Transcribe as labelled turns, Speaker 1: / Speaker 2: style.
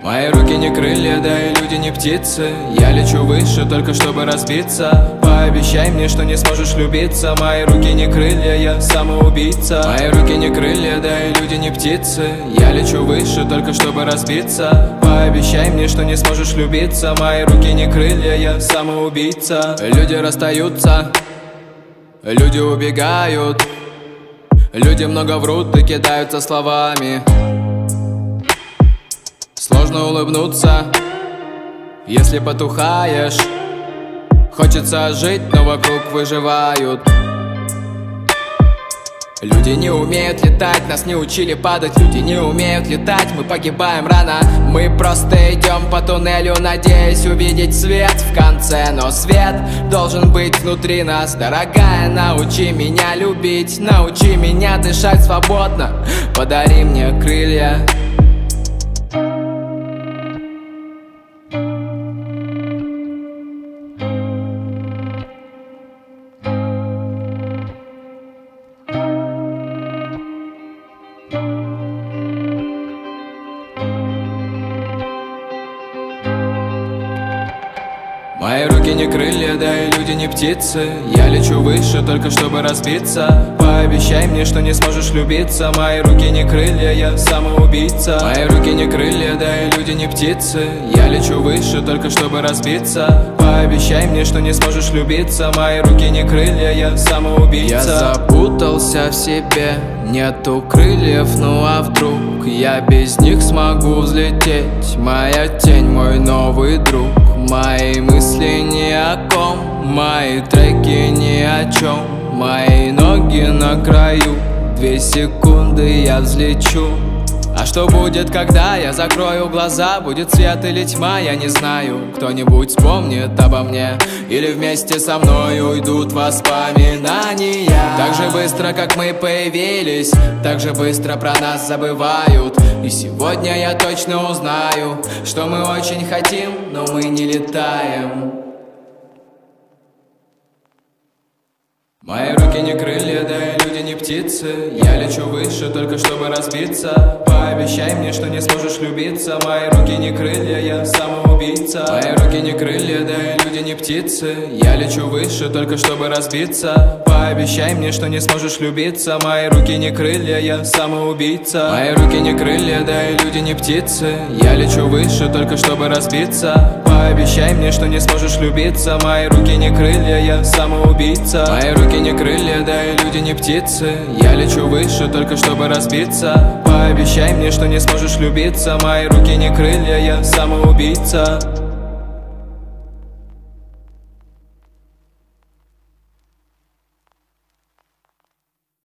Speaker 1: Мои руки не крылья, да и люди не птицы. Я лечу выше, только чтобы разбиться. Пообещай мне, что не сможешь любиться. Мои руки не крылья, я самоубийца. Мои руки не крылья, да и люди не птицы. Я лечу выше, только чтобы разбиться. Пообещай мне, что не сможешь любиться. Мои руки не крылья, я самоубийца. Люди расстаются, люди убегают, люди много врут и кидаются словами. Сложно улыбнуться, если потухаешь. Хочется жить, но вокруг выживают. Люди не умеют летать, нас не учили падать. Люди не умеют летать, мы погибаем рано. Мы просто идем по туннелю, надеясь увидеть свет в конце. Но свет должен быть внутри нас. Дорогая, научи меня любить, научи меня дышать свободно. Подари мне крылья. Мои руки не крылья, да и люди не птицы. Я лечу выше, только чтобы разбиться. Пообещай мне, что не сможешь любиться. Мои руки не крылья, я самоубийца. Мои руки не крылья, да и люди не птицы. Я лечу выше, только чтобы разбиться. Пообещай мне, что не сможешь любиться. Мои руки не крылья, я самоубийца. Я запутался в себе, нету крыльев, ну а вдруг я без них смогу взлететь? Моя тень, мой новый друг. Мои мысли ни о ком, мои треки ни о чем. Мои ноги на краю, 2 секунды я взлечу. А что будет, когда я закрою глаза? Будет свет или тьма, я не знаю. Кто-нибудь вспомнит обо мне, или вместе со мной уйдут воспоминания. Так же быстро, как мы появились, так же быстро про нас забывают. И сегодня я точно узнаю, что мы очень хотим, но мы не летаем. Мои руки не крылья, да и люди не птицы. Я лечу выше, только чтобы разбиться. Пообещай мне, что не сможешь любиться. Мои руки не крылья, я самоубийца. Мои руки не крылья, да и люди не птицы. Я лечу выше, только чтобы разбиться. Пообещай мне, что не сможешь любиться. Мои руки не крылья, я самоубийца. Мои руки не крылья, да и люди не птицы. Я лечу выше, только чтобы разбиться. Пообещай мне, что не сможешь любиться. Мои руки не крылья, я самоубийца. Мои руки не крылья, да и люди не птицы. Я лечу выше, только чтобы разбиться. Пообещай мне, что не сможешь любиться. Мои руки не крылья, я самоубийца.